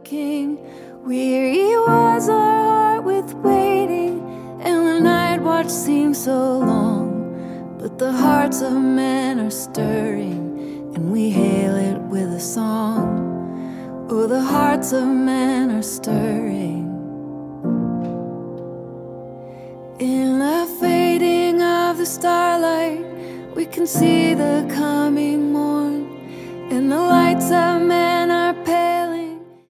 aching. Weary was our heart with waiting, and the night watch seemed so long. But the hearts of men are stirring, and we hail it with a song. Oh, the hearts of men are stirring. In the fading of the starlight, we can see the coming morn, and the lights of men